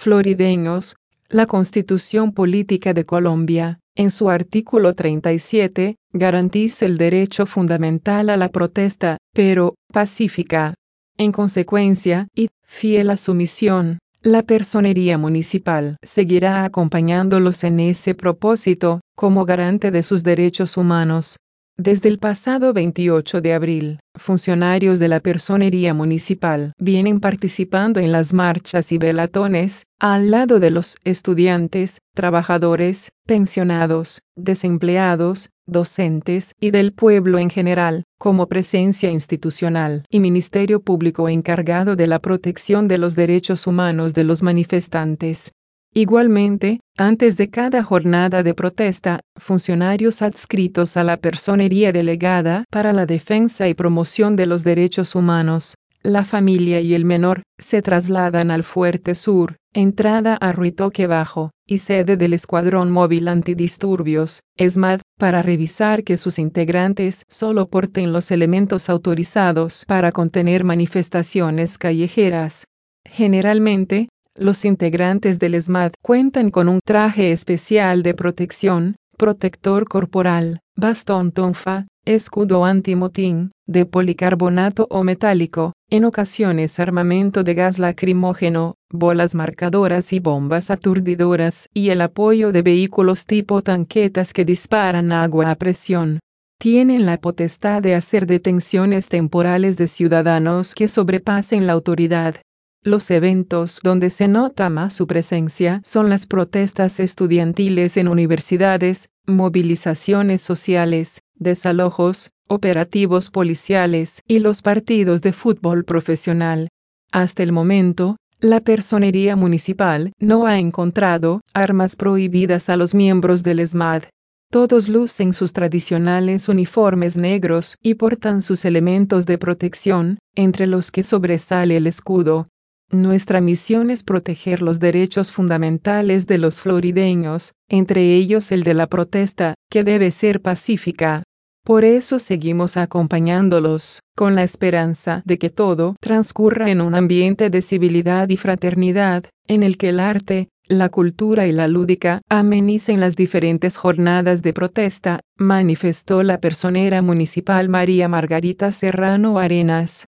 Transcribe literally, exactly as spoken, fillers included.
florideños. La Constitución Política de Colombia, en su artículo treinta y siete, garantiza el derecho fundamental a la protesta, pero pacífica. En consecuencia, y fiel a su misión, la Personería Municipal seguirá acompañándolos en ese propósito, como garante de sus derechos humanos. Desde el pasado veintiocho de abril, funcionarios de la Personería Municipal vienen participando en las marchas y velatones, al lado de los estudiantes, trabajadores, pensionados, desempleados, docentes y del pueblo en general, como presencia institucional y Ministerio Público encargado de la protección de los derechos humanos de los manifestantes. Igualmente, antes de cada jornada de protesta, funcionarios adscritos a la Personería Delegada para la Defensa y Promoción de los Derechos Humanos, la Familia y el Menor, se trasladan al Fuerte Sur, entrada a Ruitoque Bajo, y sede del Escuadrón Móvil Antidisturbios, ESMAD, para revisar que sus integrantes solo porten los elementos autorizados para contener manifestaciones callejeras. Generalmente, los integrantes del ESMAD cuentan con un traje especial de protección, protector corporal, bastón tonfa, escudo antimotín, de policarbonato o metálico, en ocasiones armamento de gas lacrimógeno, bolas marcadoras y bombas aturdidoras, y el apoyo de vehículos tipo tanquetas que disparan agua a presión. Tienen la potestad de hacer detenciones temporales de ciudadanos que sobrepasen la autoridad. Los eventos donde se nota más su presencia son las protestas estudiantiles en universidades, movilizaciones sociales, desalojos, operativos policiales y los partidos de fútbol profesional. Hasta el momento, la Personería Municipal no ha encontrado armas prohibidas a los miembros del ESMAD. Todos lucen sus tradicionales uniformes negros y portan sus elementos de protección, entre los que sobresale el escudo. Nuestra misión es proteger los derechos fundamentales de los florideños, entre ellos el de la protesta, que debe ser pacífica. Por eso seguimos acompañándolos, con la esperanza de que todo transcurra en un ambiente de civilidad y fraternidad, en el que el arte, la cultura y la lúdica amenicen las diferentes jornadas de protesta, manifestó la personera municipal María Margarita Serrano Arenas.